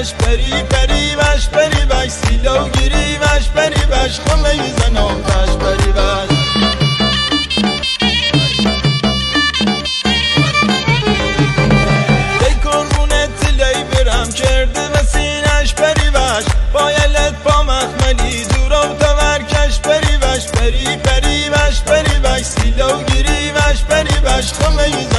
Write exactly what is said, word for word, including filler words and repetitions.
وش پری پری وش پری وش سیلو گیری وش پری وش خمه زن آتش پری وش دی کرونه تلی برم کرده و سینش پری وش بایلت با مخملی دورو تورکش پری وش پری پری وش پری وش سیلو گیری وش پری وش خمه